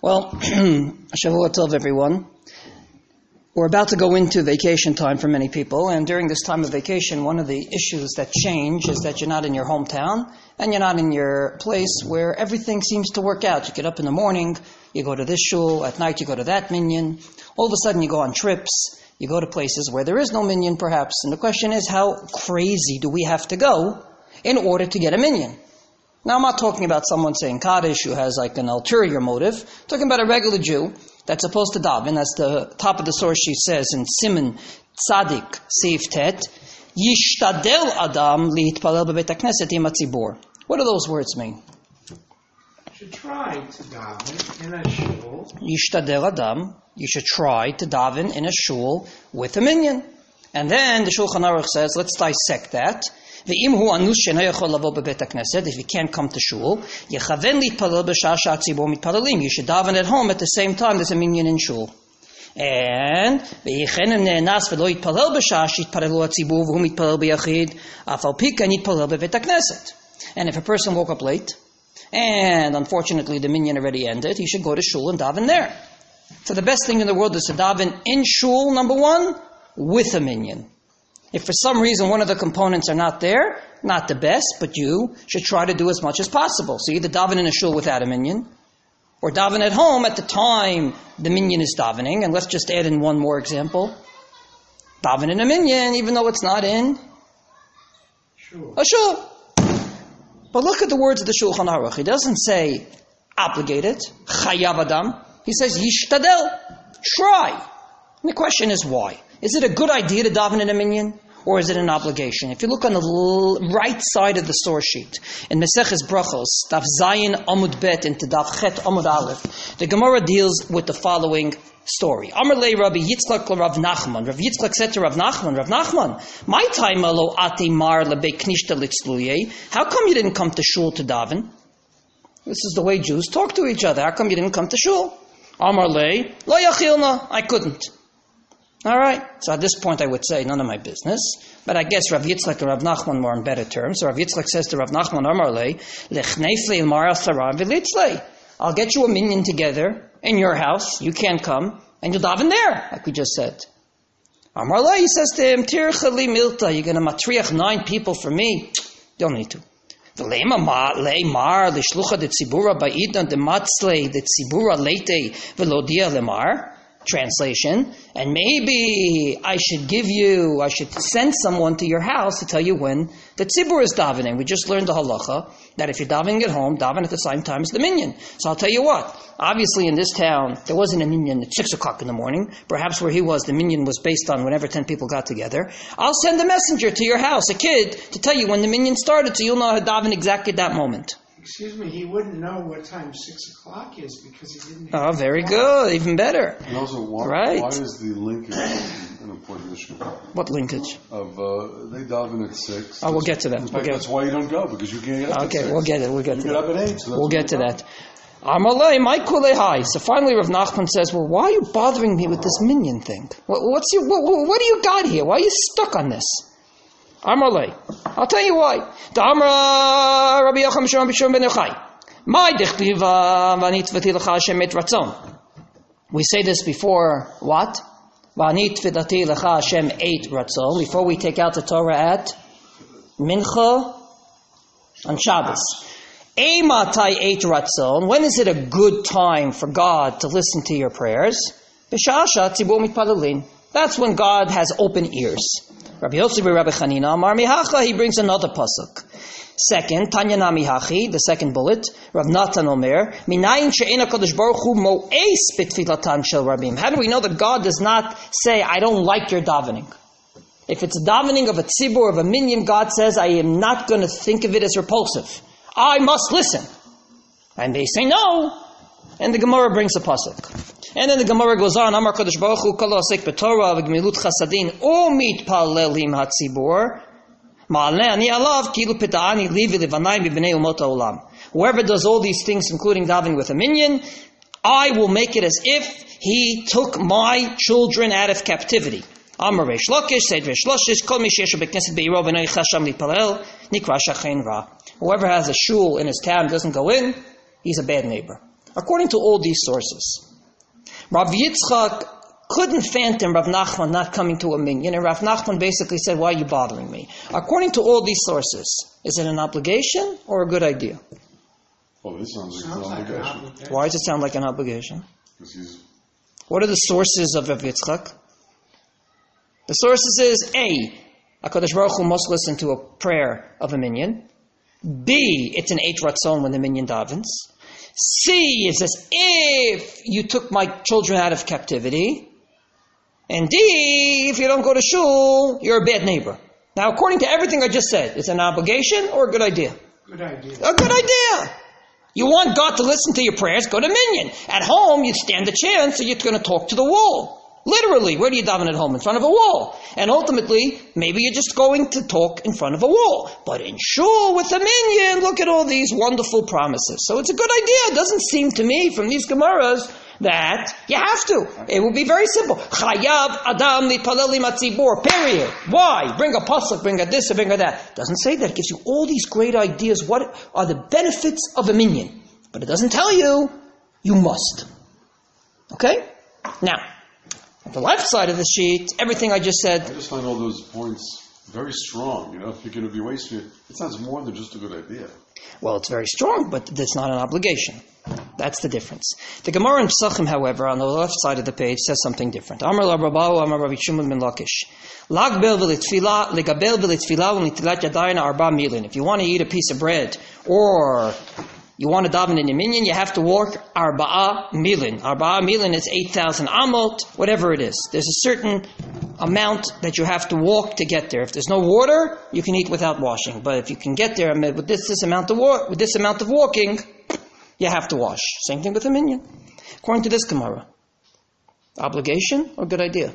Well, Shavua Tov, everyone. We're about to go into vacation time for many people, and during this time of vacation, one of the issues that change is that you're not in your hometown, and you're not in your place where everything seems to work out. You get up in the morning, you go to this shul, at night you go to that minyan. All of a sudden you go on trips, you go to places where there is no minyan perhaps, and the question is, how crazy do we have to go in order to get a minyan? Now, I'm not talking about someone saying Kaddish who has like an ulterior motive. I'm talking about a regular Jew that's supposed to daven, as the top of the source sheet says in Siman Tzadik Seif Tet, Yishtadel Adam liitpalel bebeit hakneset im hatzibur. What do those words mean? You should try to daven in a shul. Yishtadel Adam, you should try to daven in a shul with a minyan. And then the Shulchan Aruch says, let's dissect that. If you can't come to shul, you should daven at home at the same time there's a minyan in shul. And if a person woke up late, and unfortunately the minyan already ended, he should go to shul and daven there. So the best thing in the world is to daven in shul, number one, with a minyan. If for some reason one of the components are not there, not the best, but you should try to do as much as possible. So either daven in a shul without a minyan, or daven at home at the time the minyan is davening. And let's just add in one more example. Daven in a minyan, even though it's not in a shul. But look at the words of the Shulchan Aruch. He doesn't say obligated, chayav adam. He says yishtadel, try. And the question is why? Is it a good idea to daven in a minyan? Or is it an obligation? If you look on the right side of the source sheet, in Meseches Brachos, Daf Zayin Amud Bet into Daf Chet Amud Aleph, the Gemara deals with the following story. Amar lei Rabbi Yitzchak Rav Nachman. Rav Yitzchak said to Rav Nachman, my time alo ate mar lebe knishta litzluye. How come you didn't come to shul to daven? This is the way Jews talk to each other. How come you didn't come to shul? Amar lei lo yachilna. I couldn't. All right. So at this point I would say, none of my business. But I guess Rav Yitzchak and Rav Nachman were on better terms. So Rav Yitzchak says to Rav Nachman, Amar lei, lechnefle ilmar asaram v'litzlei. I'll get you a minyan together in your house. You can't come. And you'll daven there, like we just said. Amar lei, he says to him, tirchali milta, you're going to matriach 9 people for me. Don't need to. V'leimar lishlucha de tzibura ba'idan de matzlei de tzibura leite v'lodia lemar. Translation, and maybe I should send someone to your house to tell you when the tzibur is davening. We just learned the halacha that if you're davening at home, daven at the same time as the minyan. So I'll tell you what, obviously in this town, there wasn't a minyan at 6 o'clock in the morning. Perhaps where he was, the minyan was based on whenever 10 people got together. I'll send a messenger to your house, a kid, to tell you when the minyan started, so you'll know how to daven exactly at that moment. Excuse me, he wouldn't know what time 6 o'clock is because he didn't have... Oh, very good. Even better. And also, why is the linkage an important issue? What linkage? Of they daven at 6. Oh, we'll get to that. That's why you don't go, because you can't get up at 6. Okay, we'll get it. You get up at 8. So we'll get to that. Amalei, my kulehai. So finally Rav Nachman says, well, why are you bothering me with this minyan thing? What do you got here? Why are you stuck on this? Amalei. I'll tell you why. Da'amra Rabbi Yocham Shimon Bishon ben Yochai. My dechtiva v'anitvati l'cha Hashem et ratzon. We say this before what? V'anitvati l'cha Hashem et ratzon. Before we take out the Torah at Mincha on Shabbos. Eimatai et ratzon. When is it a good time for God to listen to your prayers? B'shasha tzibur mitpalelin. That's when God has open ears. Rabbi Yosef Rabbi Chanina Amar Mihacha, he brings another pasuk. Second, Tanya Namihachi, the second bullet. Rav Natan Omer, Minayin she'ena Kadosh Baruch Hu mo'es betfilatan shel rabim. How do we know that God does not say, I don't like your davening? If it's a davening of a tzibur, of a minyan, God says, I am not going to think of it as repulsive. I must listen. And they say no. And the Gemara brings a pasuk. And then the Gemara goes on, Amar Kadosh Baruch Hu kol ha'osek b'Torah v'gemilut chasadin u'mit palelim hatzibur ma'aleh ani alav kilu pita'ani li v'levanai mibnei umot ha'olam. Whoever does all these things, including davening with a minyan, I will make it as if he took my children out of captivity. Amar Reish Lakish, said Reish Lakish, kol mi she'eshu b'knesset be'iro v'noi chasham lipalel nikra shachein ra. Whoever has a shul in his town doesn't go in, he's a bad neighbor. according to all these sources, Rav Yitzchak couldn't fathom Rav Nachman not coming to a minyan, and Rav Nachman basically said, why are you bothering me? According to all these sources, is it an obligation or a good idea? Well, this sounds like an obligation. Why does it sound like an obligation? Because What are the sources of Rav Yitzchak? The sources is A, HaKadosh Baruch Hu must listen to a prayer of a minyan. B, it's an Eit Ratzon when the minyan davens. C, it says, if you took my children out of captivity. And D, if you don't go to shul, you're a bad neighbor. Now, according to everything I just said, it's an obligation or a good idea? Good idea. A good idea. You want God to listen to your prayers, go to minyan. At home, you stand a chance that you're going to talk to the wall. Literally, where do you daven at home? In front of a wall. And ultimately, maybe you're just going to talk in front of a wall. But in shul with a minyan, look at all these wonderful promises. So it's a good idea. It doesn't seem to me from these Gemaras that you have to. It will be very simple. Chayav adam litpalel limatzibur. Period. Why? Bring a pasuk, bring a this, or bring a that. It doesn't say that. It gives you all these great ideas. What are the benefits of a minyan? But it doesn't tell you must. Okay? Now, on the left side of the sheet, everything I just said. I just find all those points very strong. If you're going to be wasting it sounds more than just a good idea. Well, it's very strong, but it's not an obligation. That's the difference. The Gemara in Pesachim, however, on the left side of the page, says something different. Amar Rabahu, Amar Rabbi Shimon ben Lakish. Lagbel v'litfila, legabel v'litfila, v'litilat yadayna arba milin. If you want to eat a piece of bread, or you want to daven in a minyan, you have to walk arba'a milin. Arba'a milin is 8,000 amot, whatever it is. There's a certain amount that you have to walk to get there. If there's no water, you can eat without washing. But if you can get there with this amount of walking, you have to wash. Same thing with a minyan. According to this Gemara, obligation or good idea?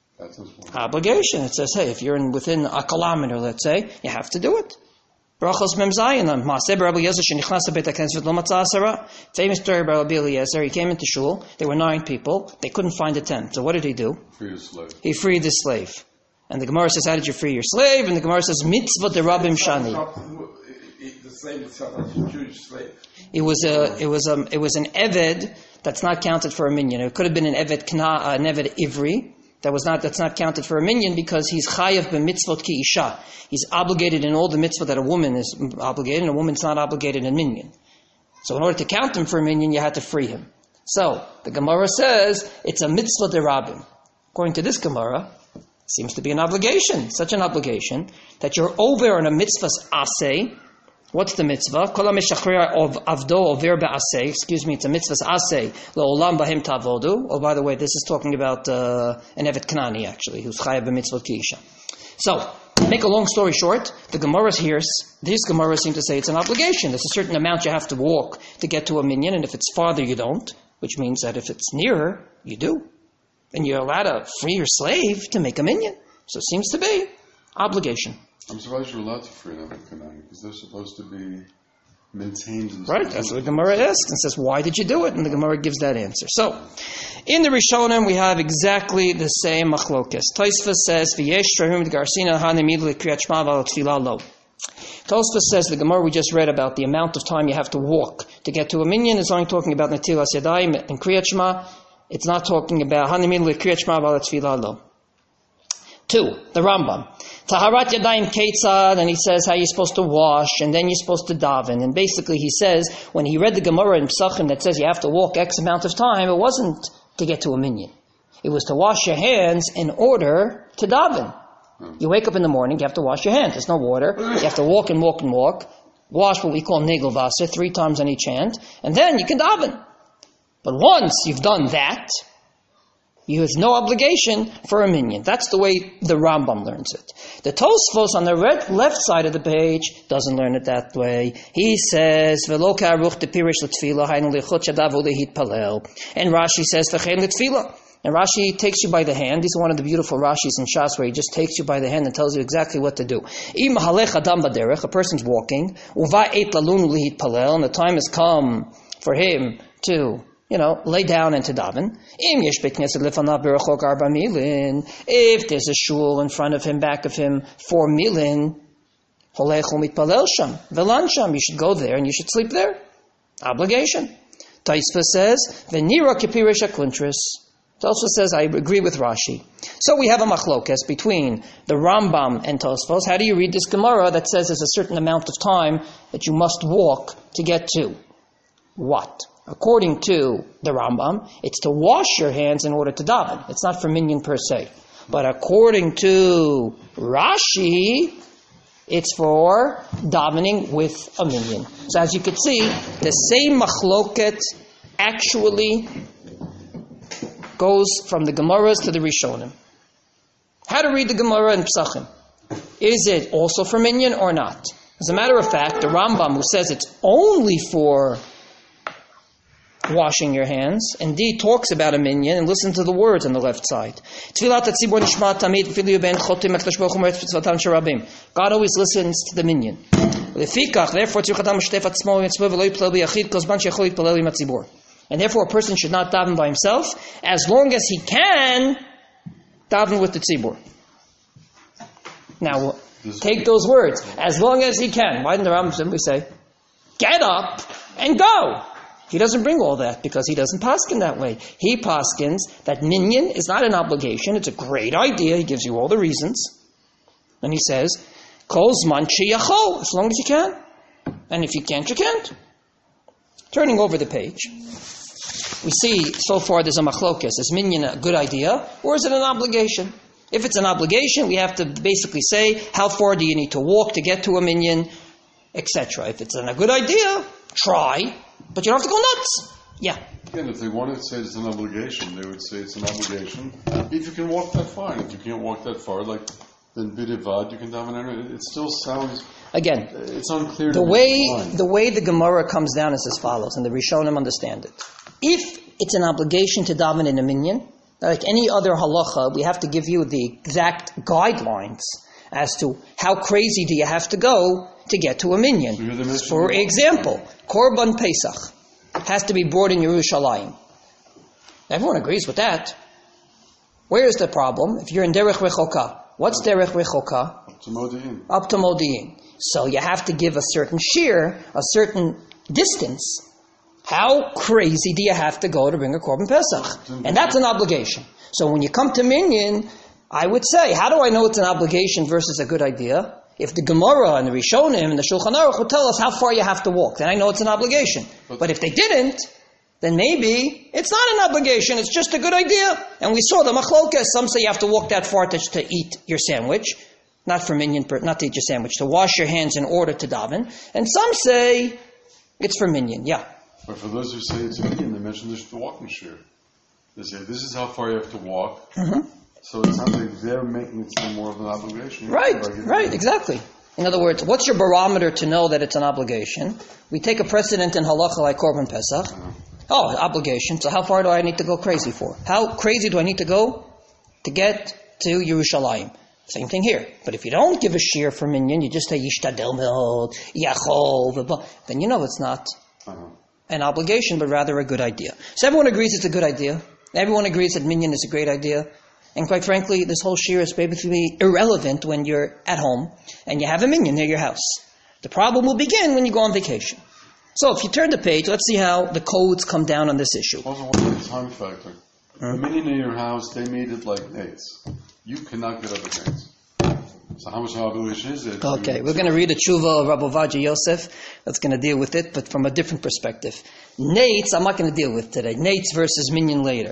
Obligation. It says, hey, if you're within a kilometer, let's say, you have to do it. Brachos Mem Zayin, Maaseh Rabbi Eliezer shenichnas beit hakneset lo matza asara. Famous story about Rabbi Eliezer. He came into shul. There were 9 people. They couldn't find a tent. So what did he do? Free a slave. He freed the slave. And the Gemara says, how did you free your slave? And the Gemara says, mitzvah de Rabbim Shani. The slave itself, that's a Jewish slave. It was an eved that's not counted for a minyan. It could have been an eved an eved ivri. That's not counted for a minyan because he's chayav b'mitzvot ki isha. He's obligated in all the mitzvah that a woman is obligated, and a woman's not obligated in minyan. So in order to count him for a minyan, you had to free him. So the Gemara says it's a mitzvah derabim. According to this Gemara, it seems to be an obligation, such an obligation that you're over on a mitzvah's aseh. What's the mitzvah? Kol ha-meshachrer of avdo over be'aseh. Excuse me, it's a mitzvah's aseh. Le'olam bahem tavodu. Oh, by the way, this is talking about an Evet Kanani, actually, who's chayav b'mitzvot ki isha. So, make a long story short, the Gemaras here, these Gemaras seem to say it's an obligation. There's a certain amount you have to walk to get to a minyan, and if it's farther, you don't, which means that if it's nearer, you do. And you're allowed to free your slave to make a minyan. So it seems to be obligation. I'm surprised you're allowed to free them at Kanani, because they're supposed to be maintained. Right, that's what the Gemara asks and says, why did you do it? And the Gemara gives that answer. So, in the Rishonim, we have exactly the same machlokes. Tosfos says, V'yesh shravim d'garsina hanemid l'kriyat shema v'al tefillah lo. Tosfos says, the Gemara we just read about the amount of time you have to walk to get to a minyan is only talking about netilas yadayim and kriyat shema. It's not talking about hanemid l'kriyat shema v'al tefillah lo. 2, the Rambam. Taharat Yadayim Ketzad, and he says how you're supposed to wash, and then you're supposed to daven. And basically he says, when he read the Gemara in Pesachim that says you have to walk X amount of time, it wasn't to get to a minyan. It was to wash your hands in order to daven. You wake up in the morning, you have to wash your hands. There's no water. You have to walk and walk and walk. Wash what we call Negel Wasser 3 times on each hand, and then you can daven. But once you've done that, you have no obligation for a minyan. That's the way the Rambam learns it. The Tosfos on the left side of the page doesn't learn it that way. He says, "V'lo ka'aruch depirish l'tefila haynu lichot shadav ulehit palel." And Rashi says, "V'chein l'tefila." And Rashi takes you by the hand. He's one of the beautiful Rashis in Shas where he just takes you by the hand and tells you exactly what to do. Im halech adam baderech, a person's walking. Uva eit lalun ulehit palel, and the time has come for him to lay down and to daven. If there's a shul in front of him, back of him, 4 milin, you should go there and you should sleep there. Obligation. Taisva says, Venira Kipirish Aklintris. Tosfos says, I agree with Rashi. So we have a machlokes between the Rambam and Tosfos. How do you read this Gemara that says there's a certain amount of time that you must walk to get to what? According to the Rambam, it's to wash your hands in order to daven. It's not for minyan per se. But according to Rashi, it's for davening with a minyan. So as you can see, the same machloket actually goes from the Gemaras to the Rishonim. How to read the Gemara in Pesachim? Is it also for minyan or not? As a matter of fact, the Rambam, who says it's only for washing your hands, indeed talks about a minyan, and listen to the words on the left side. God always listens to the minyan. And therefore a person should not daven by himself, as long as he can daven with the tzibur. Now, take those words, as long as he can. Why didn't the Rambam simply say, get up and go? He doesn't bring all that because he doesn't paskin that way. He paskins that minyan is not an obligation. It's a great idea. He gives you all the reasons. And he says, kol zman sheyachol, as long as you can. And if you can't, you can't. Turning over the page, we see so far there's a machlokes. Is minyan a good idea or is it an obligation? If it's an obligation, we have to basically say, how far do you need to walk to get to a minyan, etc. If it's a good idea, try. But you don't have to go nuts. Yeah. Again, if they wanted to say it's an obligation, they would say it's an obligation. If you can walk that far, and if you can't walk that far, like then bidivad, you can daven. It still sounds. Again, it's unclear. The way the Gemara comes down is as follows, and the Rishonim understand it. If it's an obligation to daven in a minyan, like any other halacha, we have to give you the exact guidelines as to how crazy do you have to go to get to a minyan. For example, Korban Pesach has to be brought in Yerushalayim. Everyone agrees with that. Where is the problem? If you're in Derech Rechoka, what's Derech Rechoka? Up to Modi'in. So you have to give a certain shear, a certain distance. How crazy do you have to go to bring a Korban Pesach? And that's an obligation. So when you come to minyan, I would say, how do I know it's an obligation versus a good idea? If the Gemara and the Rishonim and the Shulchan Aruch would tell us how far you have to walk, then I know it's an obligation. But if they didn't, then maybe it's not an obligation, it's just a good idea. And we saw the machlokas. Some say you have to walk that far to eat your sandwich, not for minyan, not to eat your sandwich, to wash your hands in order to daven. And some say it's for minyan, yeah. But for those who say it's minyan, they mention the walking shear. They say this is how far you have to walk. Mm-hmm. So it sounds like they're making it seem more of an obligation. Right, exactly. In other words, what's your barometer to know that it's an obligation? We take a precedent in halacha like Korban Pesach. Oh, obligation. So how far do I need to go crazy for? How crazy do I need to go to get to Yerushalayim? Same thing here. But if you don't give a shear for minyan, you just say yishtadel me'od, yachol, then you know it's not an obligation, but rather a good idea. So everyone agrees it's a good idea. Everyone agrees that minyan is a great idea. And quite frankly, this whole shir is basically irrelevant when you're at home and you have a minyan near your house. The problem will begin when you go on vacation. So if you turn the page, let's see how the codes come down on this issue. Also, what's the time factor? The minyan in your house, they made it like nates. You cannot get other things. So how much obligation is it? Okay, we're going to read a tshuva of Rabbi Ovadia Yosef that's going to deal with it, but from a different perspective. Nates, I'm not going to deal with today. Nates versus minyan later.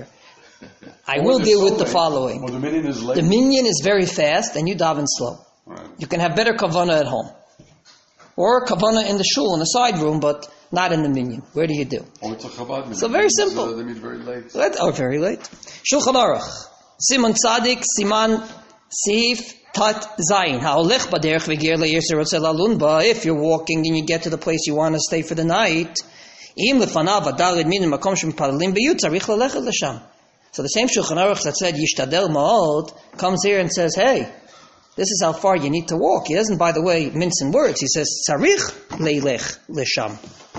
I will deal with the following. Well, the minyan is late. The minyan is very fast and you daven slow. Right. You can have better kavanah at home. Or kavanah in the shul, in the side room, but not in the minyan. Where do you do? Oh, it's a Chabad minyan. So very simple. So they meet very late. Very late. Shulchan Aruch. Simon Tzadik, Siman Sif Tat Zayin. Ha'olech baderech v'ger le'yirser rotze lalun ba. If you're walking and you get to the place you want to stay for the night, im lefanav adalid min makom shempalalim b'yut tzarich lelechet l'sham. So the same Shulchan Aruch that said Yishtadel Ma'od comes here and says, hey, this is how far you need to walk. He doesn't, by the way, mince in words. He says, Tzarich leilech l'sham.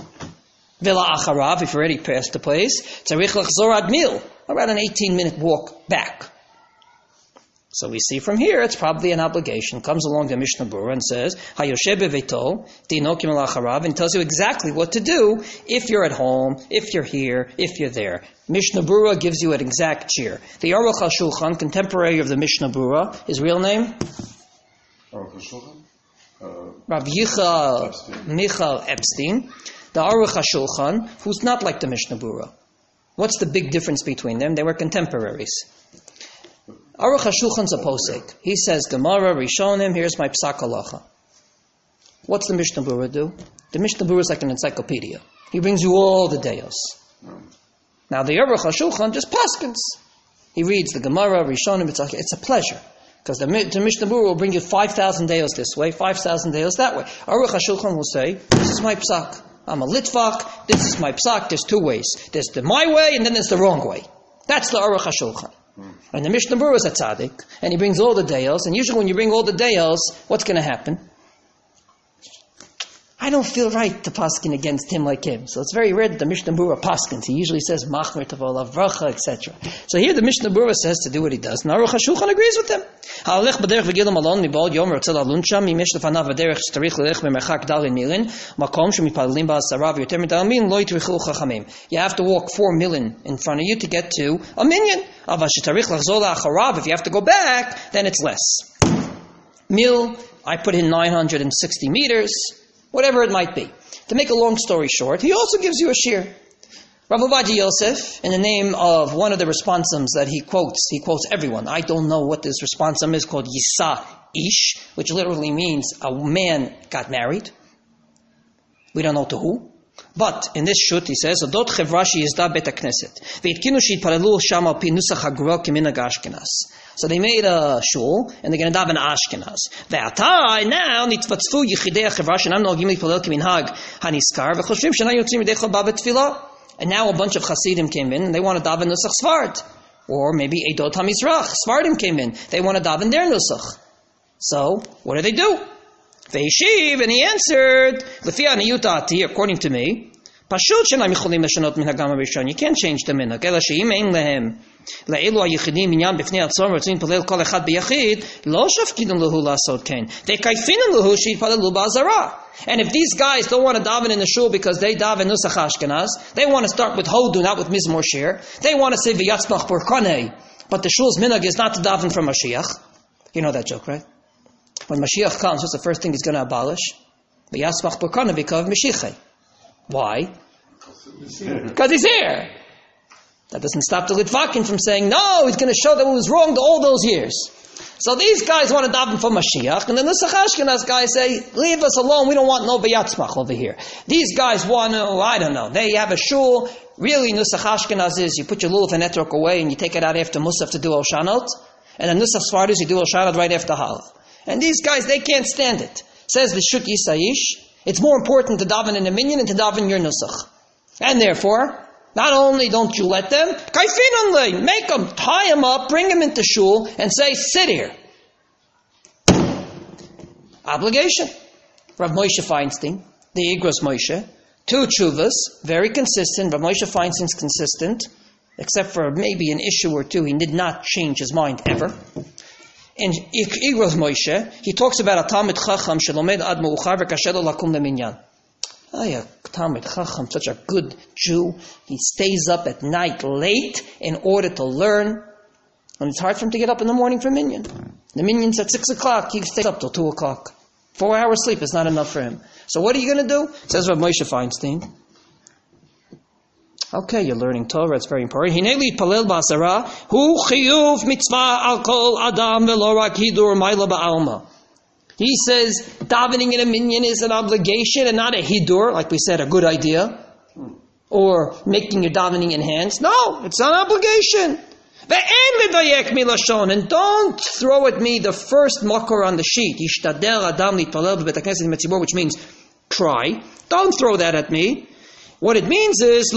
V'la acharav, if you're already past the place, Tzarich l'chzor ad mil, around an 18-minute walk back. So we see from here, it's probably an obligation. Comes along the Mishnah Berurah and says, Hayoshe beveito, dinokim alacharav, and tells you exactly what to do if you're at home, if you're here, if you're there. Mishnah Berurah gives you an exact cheer. The Aruch HaShulchan, contemporary of the Mishnah Berurah, his real name? Aruch HaShulchan? Rav Yichal Michal Epstein. The Aruch HaShulchan, who's not like the Mishnah Berurah. What's the big difference between them? They were contemporaries. Aruch HaShulchan's a posek. He says, Gemara, Rishonim, here's my psak halacha. What's the Mishnah Berurah do? The Mishnah Berurah is like an encyclopedia. He brings you all the deos. Now the Aruch HaShulchan just paskins. He reads the Gemara, Rishonim, it's a pleasure. Because the Mishnah Berurah will bring you 5,000 deos this way, 5,000 deos that way. Aruch HaShulchan will say, this is my psak. I'm a litvak, this is my psak, there's two ways. There's the my way, and then there's the wrong way. That's the Aruch HaShulchan. And the Mishnah Berurah is a tzaddik, and he brings all the deos, and usually when you bring all the deos, what's going to happen? I don't feel right to paskin against him like him. So it's very rare that the Mishnah Berurah paskins. He usually says machmer tavolav vracha, etc. So here the Mishnah Berurah says to do what he does. And Aruch HaShulchan agrees with him. Ha'alech b'derech v'gilam alon mibod yom r'tzel aluncha mimesh lefanav v'derech shtarich l'lech b'merchak dalin milin makom shemipalelim ba'asarav yoter midal milin lo yitrichu chachamim. You have to walk 4 million in front of you to get to a minyan. Ava shetarich l'chzol la'acharav. If you have to go back, then it's less. Mil, I put in 960 meters. Whatever it might be. To make a long story short, he also gives you a shir. Rav Ovadia Yosef, in the name of one of the responsums that he quotes everyone. I don't know what this responsum is called, Yisa Ish, which literally means a man got married. We don't know to who. But in this shut, he says, Odot chevrashi yizda bet hakneset. Veitkinu sheitparelu sham al pi nusach hagura kiminhag Ashkenaz. So they made a shul, and they're going to daven Ashkenaz. Ve'atai, now, nitvatzfu yichidei hachevrash, and I'm nogim litpalel kiminhag haniskar, v'choshvim shena yotzim yidei chol ba betfilah. And now a bunch of Hasidim came in, and they want to daven Nusach Sfard. Or maybe Eidot HaMizrach, Sfardim came in. They want to daven their Nusach. So, what do? Ve'ishiv, and he answered, Lefi aniyutati, according to me, Pashut shenam yicholim leshanot minhagam harishon. You can't change the minhag. Ela she'im ein lehem le'elu hayichidim minyan b'fnei atzon v'rotzim palel kol echad b'yachid lo shafkidin lehu la'asot ken ve'kayfinin lehu she'yitpalelu ba'azara. And if these guys don't want to daven in the shul because they daven Nusach Ashkenaz, they want to start with Hodu, not with Mizmor Shir. They want to say V'yatzmach Burkanei, but the shul's minhag is not to daven from Mashiach. You know that joke, right? When Mashiach comes, what's the first thing he's going to abolish? V'yatzmach Burkanei because of Mashiach. Why? Because he's here. That doesn't stop the Litvakin from saying, no, he's going to show that it was wrong all those years. So these guys want to daven for Mashiach, and the Nusach Ashkenaz guys say, leave us alone, we don't want no Beyatzmach over here. These guys want to, I don't know, they have a shul, really Nusach Ashkenaz is, you put your lulav and etrog away, and you take it out after Musaf to do Oshanot, and the Nusach Sfard is, you do Oshanot right after Halav. And these guys, they can't stand it. Says the Shut Yisaish, it's more important to daven in a minyan than to daven your Nusach. And therefore, not only don't you let them, kaifinanle, make them, tie them up, bring them into shul, and say, sit here. Obligation. Rav Moshe Feinstein, the Igros Moshe, 2 tshuvas, very consistent. Rav Moshe Feinstein's consistent, except for maybe an issue or two. He did not change his mind ever. In Igros Moshe, he talks about a Talmid Chacham shelomed ad meuchar v'kasher lo lakum leminyan. A Talmid Chacham, such a good Jew, he stays up at night late in order to learn, and it's hard for him to get up in the morning for minyan. The minyan's at 6 o'clock, he stays up till 2 o'clock. 4 hours sleep is not enough for him. So what are you going to do? Says Rav Moshe Feinstein. Okay, you're learning Torah, it's very important. Hineli palel ba'asara, hu chiyuv mitzvah al kol adam velo rak hidur ma'ila ba'alma. He says davening in a minyan is an obligation and not a hidur, like we said, a good idea. Or making your davening enhanced. No, it's an obligation. And don't throw at me the first makor on the sheet. Which means try. Don't throw that at me. What it means is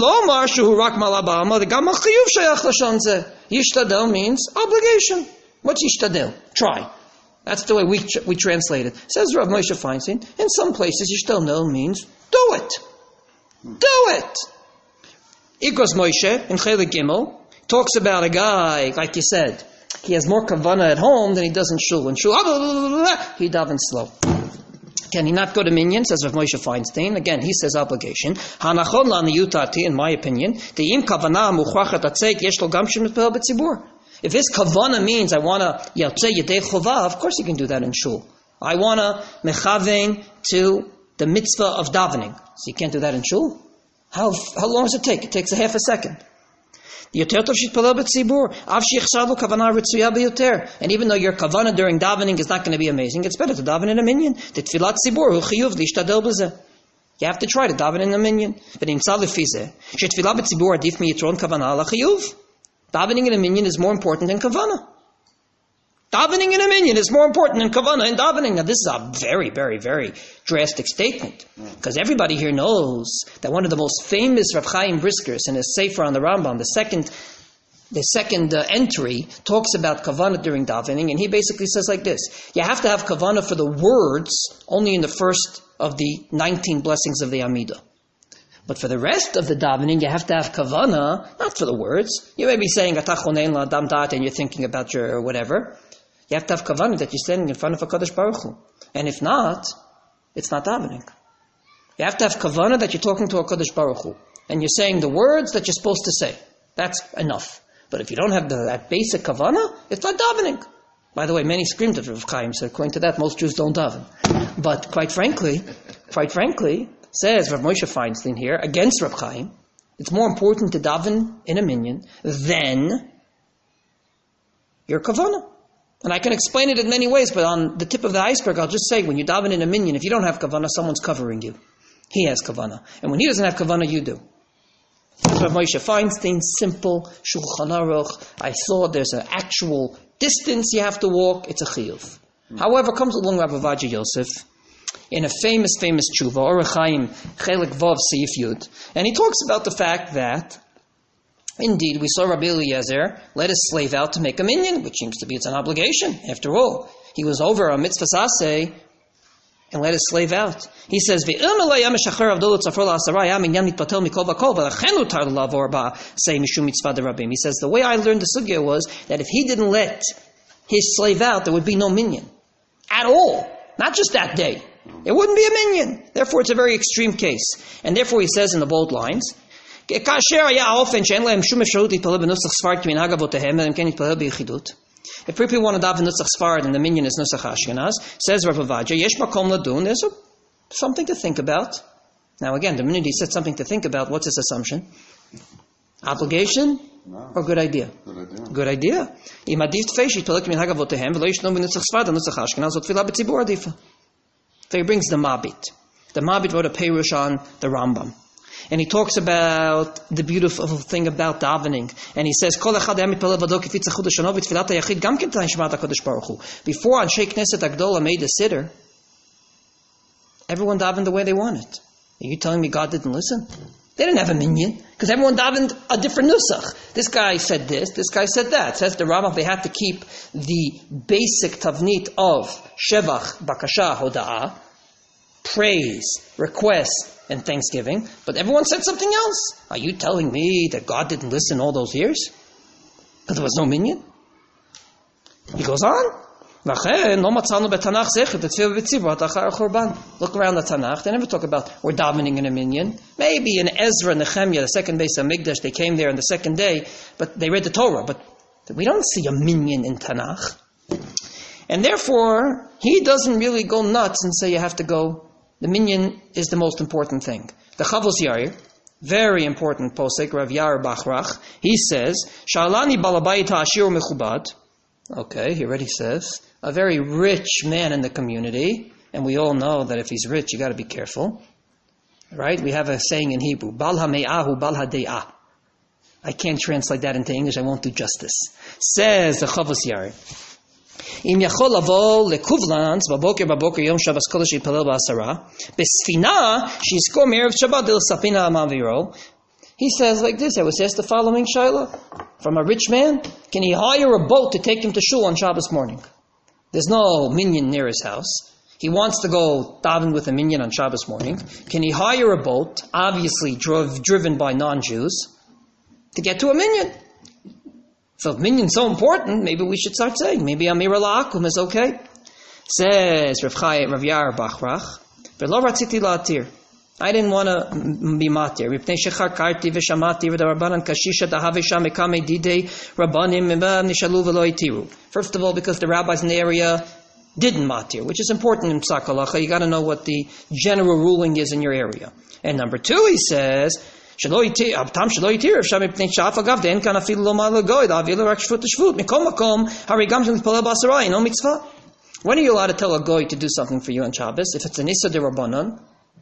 Yishtadel means obligation. What's yishtadel? Try. That's the way we translate it. Says Rav Moshe Feinstein, in some places yishtadel means do it. Do it. Igros Moshe in Chelik Gimel talks about a guy, like you said, he has more kavanah at home than he does in shul. In shul, he davens slow. Can he not go to minyan? Says Rav Moshe Feinstein. Again, he says obligation. Hanachon la'niyutati, in my opinion, de'im kavanah muchachat atzeit yesh lo gam shemitpel b'tzibur. If his kavanah means I want to yatzei yedei chova, of course he can do that in shul. I want to mechavein to the mitzvah of davening. So you can't do that in shul? How long does it take? It takes a half a second. And even though your kavanah during davening is not going to be amazing, it's better to daven in a minyan. You have to try to daven in a minyan. Davening in a minyan is more important than kavanah. Davening in a minyan is more important than kavanah in davening. Now this is a very, very, very drastic statement. Because everybody here knows that one of the most famous Rav Chaim Briskers in his Sefer on the Rambam, the second entry, talks about kavanah during davening, and he basically says like this: you have to have kavanah for the words only in the first of the 19 blessings of the Amidah. But for the rest of the davening, you have to have kavanah, not for the words. You may be saying atachonein la'adam dat, and you're thinking about your whatever. You have to have kavanah that you're standing in front of HaKadosh Baruch Hu. And if not, it's not davening. You have to have kavanah that you're talking to HaKadosh Baruch Hu. And you're saying the words that you're supposed to say. That's enough. But if you don't have that basic kavanah, it's not davening. By the way, many screamed at Rav Chaim, so according to that, most Jews don't daven. But quite frankly, says Rav Moshe Feinstein here, against Rav Chaim, it's more important to daven in a minyan than your kavanah. And I can explain it in many ways, but on the tip of the iceberg, I'll just say, when you daven in a minyan, if you don't have kavanah, someone's covering you. He has kavanah. And when he doesn't have kavanah, you do. That's Rav Moshe Feinstein, simple, Shulchan Aruch. I saw there's an actual distance you have to walk. It's a chiyuv. However, comes along Rabbi Ovadia Yosef in a famous tshuva, Orach Chaim, Chelik Vav Seif Yud. And he talks about the fact that indeed, we saw Rabbi Eliezer let his slave out to make a minyan, which seems to be it's an obligation. After all, he was over a mitzvah saseh and let his slave out. He says, He says, the way I learned the sugya was that if he didn't let his slave out, there would be no minyan. At all. Not just that day. It wouldn't be a minyan. Therefore, it's a very extreme case. And therefore, he says in the bold lines, if people want to daven Nusach Sfarad and the minyan is Nusach Ashkenaz, says Rav Ovadia, Yesh makom ladun, there's something to think about. Now again, the minute he said something to think about, what's his assumption? Obligation or good idea? Good idea. So he brings the Mabit. The Mabit wrote a Perush on the Rambam. And he talks about the beautiful thing about davening. And he says, before Anshe Knesset Agdola made the siddur, everyone davened the way they wanted. Are you telling me God didn't listen? They didn't have a minyan, because everyone davened a different nusach. This guy said this guy said that. Says the Rambam, they had to keep the basic tavnit of Shevach, Bakasha, Hoda'ah, praise, request, and thanksgiving, but everyone said something else. Are you telling me that God didn't listen all those years? Because there was no minyan? He goes on. Look around the Tanakh. They never talk about we're davening in a minyan. Maybe in Ezra and Nehemiah, the second base of Mikdash, they came there on the second day, but they read the Torah. But we don't see a minyan in Tanakh. And therefore, he doesn't really go nuts and say you have to go. The minyan is the most important thing. The Chavos Yair, very important posek, Rav Yair Bachrach, he says, Shalani balabayit ha'ashir mechubad. Okay, he already says, a very rich man in the community, and we all know that if he's rich, you got to be careful. Right? We have a saying in Hebrew, Bal ha'me'ahu bal ha'de'ah. I can't translate that into English, I won't do justice. Says the Chavos Yair, Im yachol lavo lekuvlans baboker yom Shabbos kodesh yipalel ba'asara besfina shizkor me'erev Shabbat del sapina amaviro. He says like this. I was asked the following shaila from a rich man: can he hire a boat to take him to shul on Shabbos morning? There's no minyan near his house. He wants to go daven with a minyan on Shabbos morning. Can he hire a boat, obviously driven by non-Jews, to get to a minyan? So if minyan's so important, maybe we should start saying, maybe Amira La'akum is okay. Says Rav Yair Bachrach, V'lo ratziti la'atir. I didn't want to be matir. Mipnei shechar karti v'shamati v'darabanan kashisha dahavisham ekame didei rabbanim nishalu v'lo itiru. First of all, because the rabbis in the area didn't matir, which is important in Psak Halacha. You got to know what the general ruling is in your area. And number two, he says, shelo itir, abtam shelo itir, if sham mipnei shaf agav de'en kan afilu lo ma'al goy, da'avilu rak shvut t'shvut, mikom makom, harigam shel mitpalel b'asarah, no mitzvah. When are you allowed to tell a goy to do something for you on Shabbos? If it's an issa d'Rabbanan,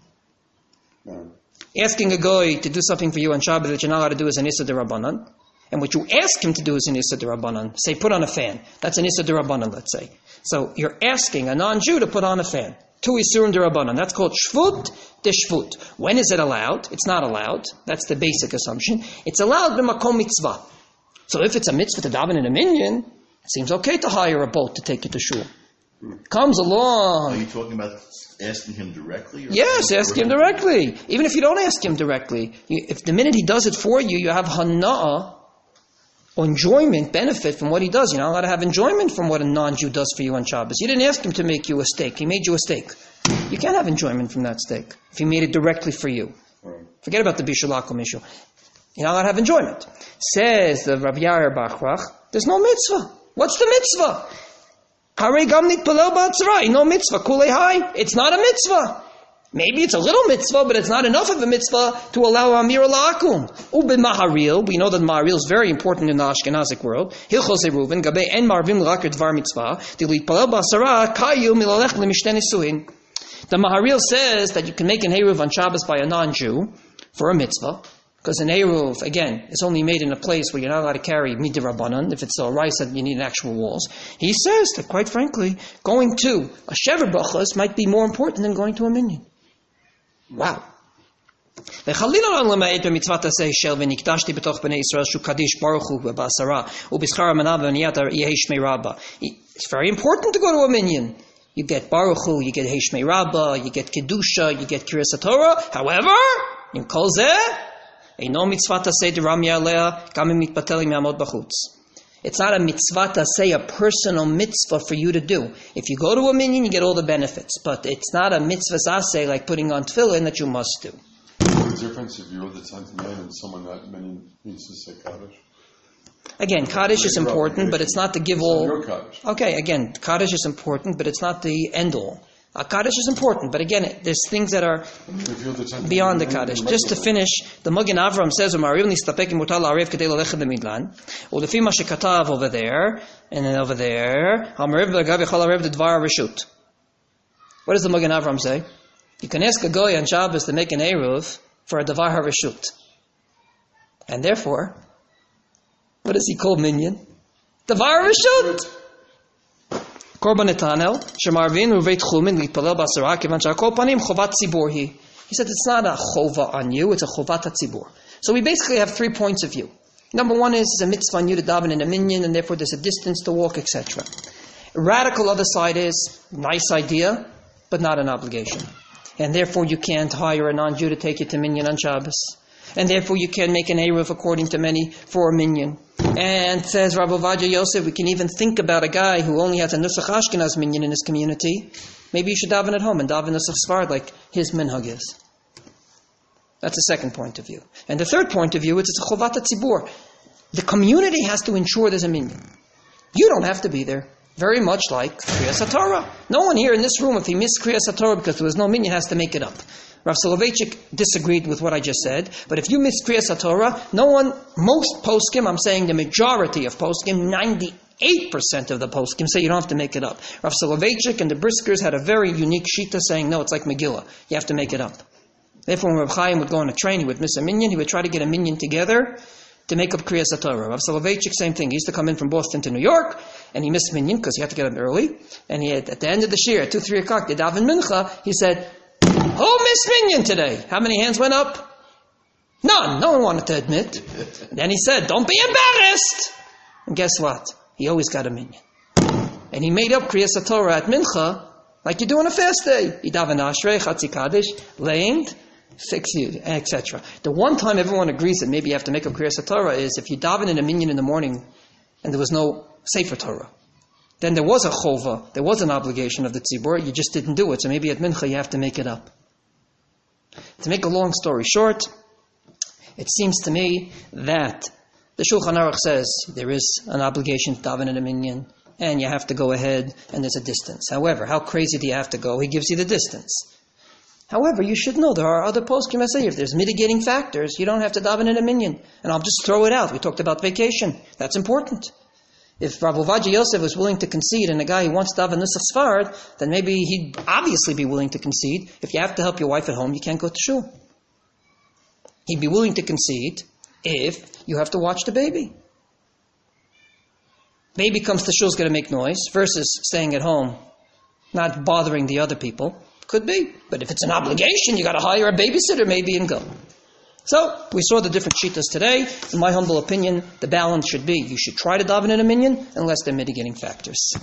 asking a goy to do something for you on Shabbos that you're not allowed to do is an issa d'Rabbanan, and what you ask him to do is an issa d'Rabbanan. Say, put on a fan. That's an issa d'Rabbanan, let's say. So you're asking a non-Jew to put on a fan. Tu isurim d'Rabbanan. That's called shvut d'shvut. When is it allowed? It's not allowed. That's the basic assumption. It's allowed b'makom mitzvah. So if it's a mitzvah to daven in a minyan, it seems okay to hire a boat to take you to shul. Comes along. Are you talking about asking him directly? Yes, ask him directly. Even if you don't ask him directly, if the minute he does it for you, you have hana'ah, enjoyment, benefit from what he does. You're not allowed to have enjoyment from what a non-Jew does for you on Shabbos. You didn't ask him to make you a steak. He made you a steak. You can't have enjoyment from that steak if he made it directly for you. Forget about the Bishul Akum issue. You're not allowed to have enjoyment. Says the Rav Yair Bachrach, there's no mitzvah. What's the mitzvah? No mitzvah. Kulei hai. It's not a mitzvah. Maybe it's a little mitzvah, but it's not enough of a mitzvah to allow Amira La'akum. Ubin Maharil. We know that Maharil is very important in the Ashkenazic world. Hilchos Eruvin. Gabe en marvim l'rakir dvar mitzvah. Dilit palel b'asara kayu milalech l'mishten nisuin. The Maharil says that you can make an Eruv on Shabbos by a non-Jew for a mitzvah. Because an Eruv, again, is only made in a place where you're not allowed to carry midirabbanan. If it's a rice, you need actual walls. He says that, quite frankly, going to a Shever Brachos might be more important than going to a minyan. Wow. It's very important to go to a minyan. You get Baruch Hu, you get Heshmei Rabbah, you get Kedusha, you get Kiryas HaTorah. However, in Kol Zeh, it's not a mitzvah to say a personal mitzvah for you to do. If you go to a minyan, you get all the benefits. But it's not a mitzvah zaseh like putting on tefillin that you must do. What's the difference if you wrote the 10th man and someone that minyan needs to say Kaddish? Again, Kaddish is important, but it's not to give all... Your Kaddish. Okay, again, Kaddish is important, but it's not the end-all. Kaddish is important, but again, there's things that are beyond the Kaddish. Just to finish, the Magen Avram says, over there, and then over there, what does the Magen Avram say? You can ask a goy on Shabbos to make an Eruv for a Davar HaReshut. And therefore, what does he call minyan? Davar HaReshut! Korban Netanel, Shemarvin, Ruveit Chumin, Litpalel Basara, Kivan Shakol Panim, Chovat Tzibor He said it's not a chova on you, it's a chovat hatzibur. So we basically have 3 points of view. Number one is it's a mitzvah on you to daven in a minyan, and therefore there's a distance to walk, etc. Radical other side is, nice idea, but not an obligation. And therefore you can't hire a non-Jew to take you to minyan on Shabbos. And therefore you can make an Eruv according to many for a minyan. And says Rav Ovadia Yosef, we can even think about a guy who only has a Nusach Ashkenaz minyan in his community. Maybe you should daven at home and daven Nusach Sfard like his minhag is. That's the second point of view. And the third point of view is it's a chovat hatzibur. The community has to ensure there's a minyan. You don't have to be there. Very much like Kriyas HaTorah. No one here in this room, if he missed Kriyas HaTorah because there was no minyan, has to make it up. Rav Soloveitchik disagreed with what I just said, but if you miss Kriyas HaTorah, most poskim, I'm saying the majority of poskim, 98% of the poskim say you don't have to make it up. Rav Soloveitchik and the Briskers had a very unique shita saying, no, it's like Megillah. You have to make it up. Therefore, when Rav Chaim would go on a train, he would miss a minyan, he would try to get a minyan together to make up Kriyas HaTorah. Rav Soloveitchik, same thing. He used to come in from Boston to New York, and he missed minyan because he had to get up early. And he had, at the end of the shir, at 2-3 o'clock, they daven mincha, he said, who missed minyan today? How many hands went up? None. No one wanted to admit. And then he said, don't be embarrassed. And guess what? He always got a minyan. And he made up Kriyas HaTorah at mincha like you do on a fast day. You daven Ashrei, Chatzi Kaddish, Leind, etc. The one time everyone agrees that maybe you have to make up Kriyas HaTorah is if you daven in a minyan in the morning and there was no Sefer Torah. Then there was a chova, there was an obligation of the tzibur, you just didn't do it. So maybe at mincha you have to make it up. To make a long story short, it seems to me that the Shulchan Aruch says there is an obligation to daven in a minyan, and you have to go ahead, and there's a distance. However, how crazy do you have to go? He gives you the distance. However, you should know there are other poskim that say if there's mitigating factors, you don't have to daven in a minyan. And I'll just throw it out. We talked about vacation. That's important. If Rav Ovadia Yosef was willing to concede and a guy who wants to daven Nusach Sfarad, then maybe he'd obviously be willing to concede. If you have to help your wife at home, you can't go to shul. He'd be willing to concede if you have to watch the baby. Baby comes to shul, is going to make noise, versus staying at home, not bothering the other people. Could be. But if it's an obligation, you got to hire a babysitter maybe and go. So, we saw the different shittas today. In my humble opinion, the balance should be, you should try to daven in a minyan unless there are mitigating factors.